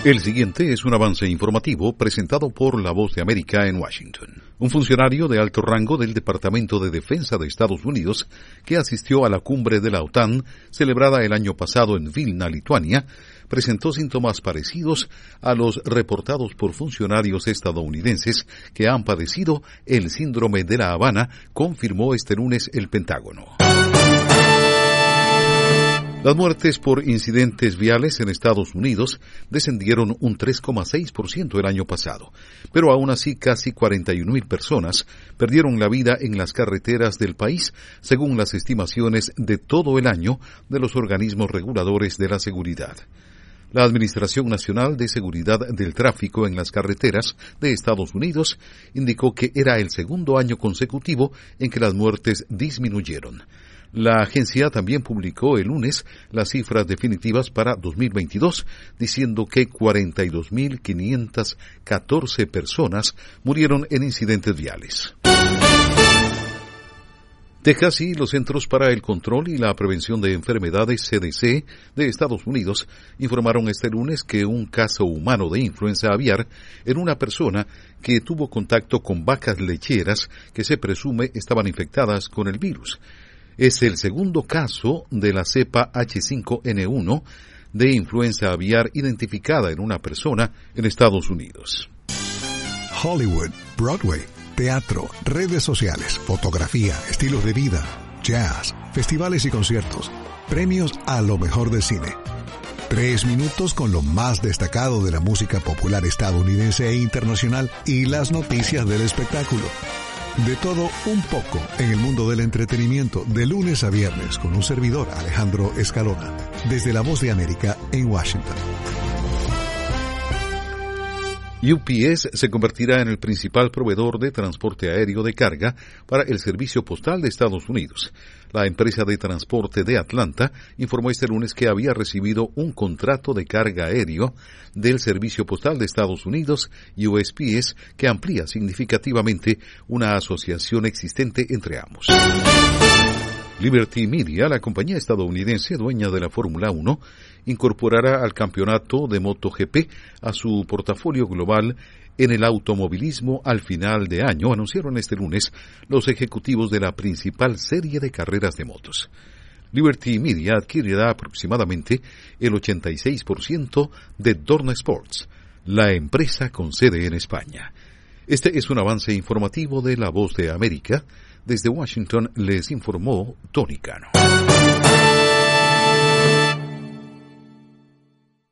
El siguiente es un avance informativo presentado por La Voz de América en Washington. Un funcionario de alto rango del Departamento de Defensa de Estados Unidos, que asistió a la cumbre de la OTAN, celebrada el año pasado en Vilna, Lituania, presentó síntomas parecidos a los reportados por funcionarios estadounidenses que han padecido el síndrome de La Habana, confirmó este lunes el Pentágono. Las muertes por incidentes viales en Estados Unidos descendieron un 3,6% el año pasado, pero aún así casi 41,000 personas perdieron la vida en las carreteras del país, según las estimaciones de todo el año de los organismos reguladores de la seguridad. La Administración Nacional de Seguridad del Tráfico en las Carreteras de Estados Unidos indicó que era el segundo año consecutivo en que las muertes disminuyeron. La agencia también publicó el lunes las cifras definitivas para 2022, diciendo que 42,514 personas murieron en incidentes viales. Texas y los Centros para el Control y la Prevención de Enfermedades, CDC, de Estados Unidos, informaron este lunes que un caso humano de influenza aviar en una persona que tuvo contacto con vacas lecheras que se presume estaban infectadas con el virus. Es el segundo caso de la cepa H5N1 de influenza aviar identificada en una persona en Estados Unidos. Hollywood, Broadway, teatro, redes sociales, fotografía, estilos de vida, jazz, festivales y conciertos, premios a lo mejor del cine. 3 minutos con lo más destacado de la música popular estadounidense e internacional y las noticias del espectáculo. De todo un poco en el mundo del entretenimiento, de lunes a viernes, con un servidor, Alejandro Escalona, desde La Voz de América en Washington. UPS se convertirá en el principal proveedor de transporte aéreo de carga para el Servicio Postal de Estados Unidos. La empresa de transporte de Atlanta informó este lunes que había recibido un contrato de carga aéreo del Servicio Postal de Estados Unidos, USPS, que amplía significativamente una asociación existente entre ambos. Liberty Media, la compañía estadounidense dueña de la Fórmula 1, incorporará al campeonato de MotoGP a su portafolio global en el automovilismo al final de año, anunciaron este lunes los ejecutivos de la principal serie de carreras de motos. Liberty Media adquirirá aproximadamente el 86% de Dorna Sports, la empresa con sede en España. Este es un avance informativo de La Voz de América. Desde Washington les informó Tony Cano.